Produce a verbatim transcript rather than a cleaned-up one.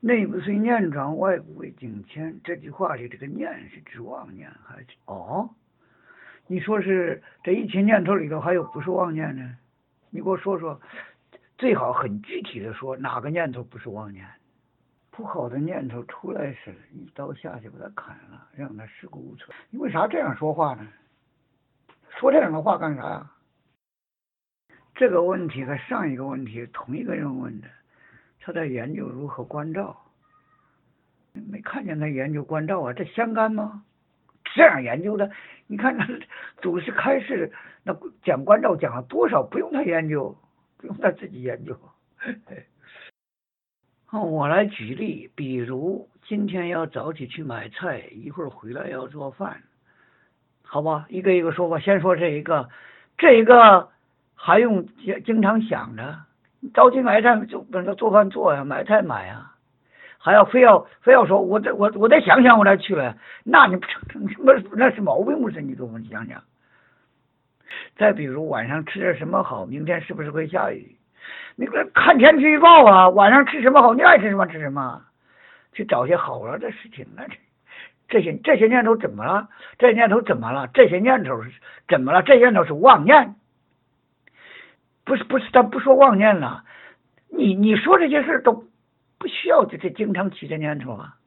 内不遂念转，外不为境迁。这句话里这个念是指妄念还是？哦，你说是这一切念头里头还有不是妄念呢？你给我说说，最好很具体的说哪个念头不是妄念？不好的念头出来时，一刀下去把它砍了，让它尸骨无存。你为啥这样说话呢？说这样的话干啥呀？这个问题和上一个问题同一个人问的，他在研究如何关照，没看见他研究关照啊，这相干吗？这样研究的，你看他祖师开示那讲关照讲了多少，不用他研究，不用他自己研究。我来举例，比如今天要早起去买菜，一会儿回来要做饭，好吧，一个一个说吧。先说这一个，这一个还用经常想着，着急买菜就等着做饭做呀，买菜买呀，还要非要非要说我得我我得想想我再去，那你不成什么那是毛病不是？你给我们讲讲。再比如晚上吃点什么好，明天是不是会下雨？你看天气预报啊，晚上吃什么好，你爱吃什么吃什么，去找些好了的事情。那这这些这些念头怎么了？这些念头怎么了？这些念头是怎么了？这些念头是妄念，不是不是，咱不说妄念了。你你说这些事都不需要这这经常起的念头啊。